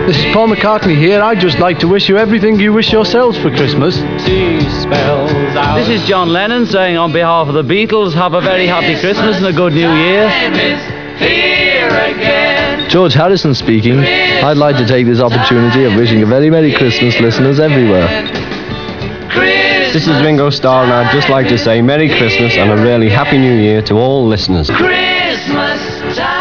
This is Paul McCartney here. I'd just like to wish you everything you wish yourselves for Christmas. This is John Lennon saying on behalf of the Beatles, have a very happy Christmas and a good New Year. George Harrison speaking. I'd like to take this opportunity of wishing a very Merry Christmas, listeners everywhere. This is Ringo Starr, and I'd just like to say Merry Christmas and a really Happy New Year to all listeners. Christmas time.